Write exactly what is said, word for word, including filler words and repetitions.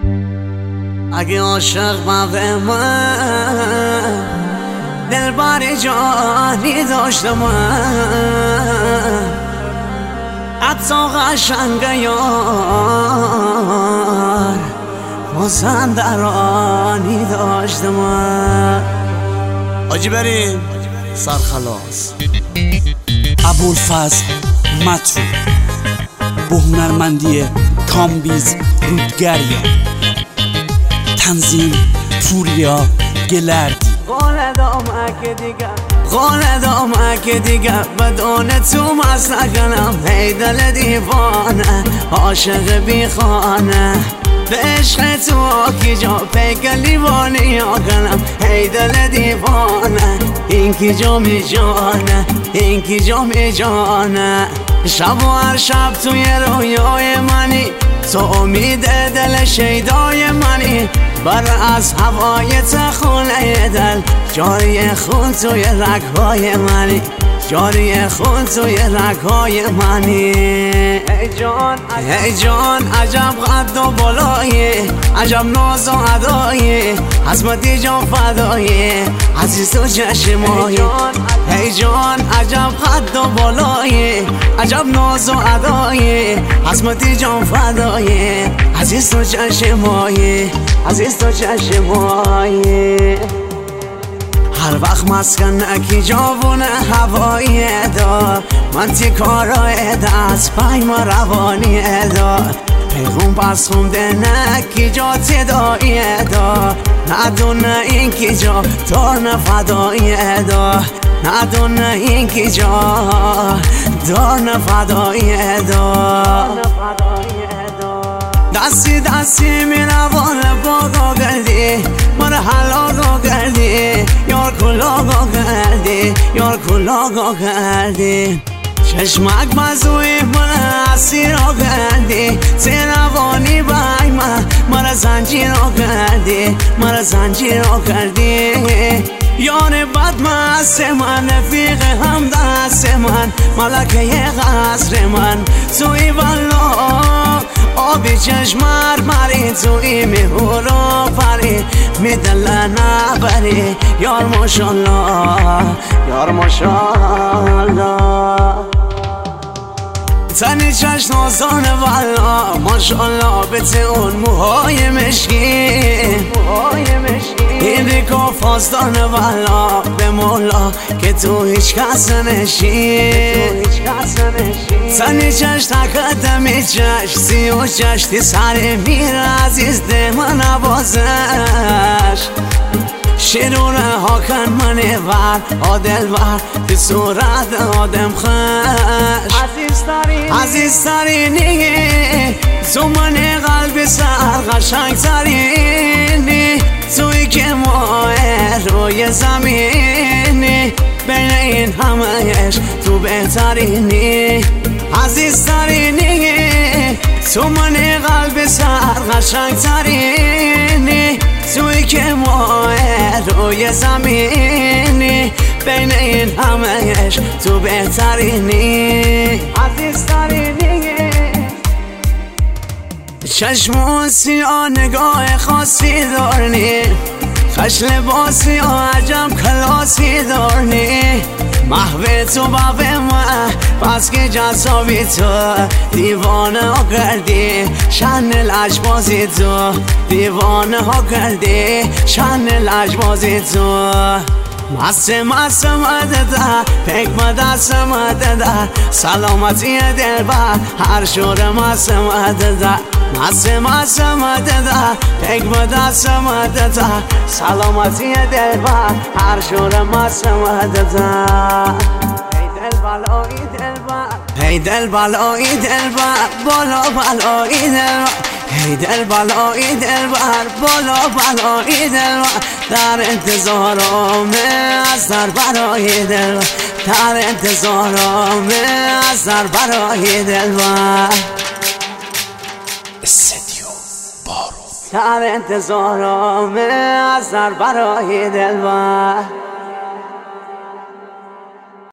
اگه عاشق به من دلبر جانی داشته من، حتی قشنگ یار مازندرانی داشته من. آجی بریم سرخلاص. ابوالفضل مطرود با هنرمندی کامبیز رودگریا، تنظیم پوریا گلردی. قول دامک دیگر قول دامک دیگر بدون تو مست نکنم، هی دل دیوانه عاشق بی خانه، به عشق تو آکی جا پیک لیوانی آکنم، هی دل دیوانه این کی جا می جانه این کی جا می جانه. شب و هر شب توی رویای منی، تو امید دل شیدای منی، بر از هوای تخونه دل جاری خون توی رگهای منی، جاری خون توی رگهای منی. ای جان ای جان عجب قد و بالایی، عجب ناز و ادایی، حزمتی جان فدایی، عزیز تو چشمایی. ای جان عجب قد و بالایی، عجب ناز و ادایی، حزمتی جان فدایی، عزیز تو چشمایی، عزیز تو چشمایی. هر وقت مسکن اکی جاونه هوایی دا، من تی کارای دست پای ما روانی دا، پیغم پس خونده نکی جا تدایی دا، ندونه این کی جا دار فدایی دا، ندونه این کی جا دار فدایی دا. دستی دستی می روان باغا گردی، من حلاغا گردی، یار کلاغا گردی، یار کلاغا گردی. چشمک مزوی من اسیرا گردی، سیروانی بای من من زنجیرا گردی، من زنجیرا گردی. یار بد مست من رفیق هم دست من، ملکه قصر من توی والا، آبی چشم مرمری توی میهورا پری، میدل نبری یار ماشالله یار ماشالله. تنی چشم نازان والا ماشالله، بته اون موهای مشکی، این ریکا فاستان والا به مولا که تو هیچ کس نشی. تنی چشم تقدمی چشم سی و چشتی سر میر عزیز ده من نوازش، شیرون هاکن منی ور آدل ور تی صورت آدم خش. عزیز ترینی تو من قلب سر قشنگ ترینی، توی که ماه روی زمینی، بین این همهش تو بهترینی. عزیز ترینی تو من قلب سر قشنگ ترینی، توی که ماه روی زمینی، بین این همهش تو بهترینی. عزیز ترینی چشم و سیاه نگاه خاصی دارنی، خش لباسی و عجب کلاسی دارنی، محو تو باب من پس که جذابی تو، دیوانه ها کردی شن لجبازی تو، دیوانه ها کردی شن لجبازی تو. مست مست مدده پیک مدست مدده، سلامتی دل بر هر شور مست مدده، مست مست مدده پیک مدست مدده، سلامتی دل بر هر شور مست مدده. ای دل بلایی دل بر بالا بلایی دل بر، ای دل بلایی دل بر بالا بلایی دل بر، در انتظارم از در برای دل بر، در انتظارم از در برای دل بر. استدیو بارو در انتظارم از در برای دل بر.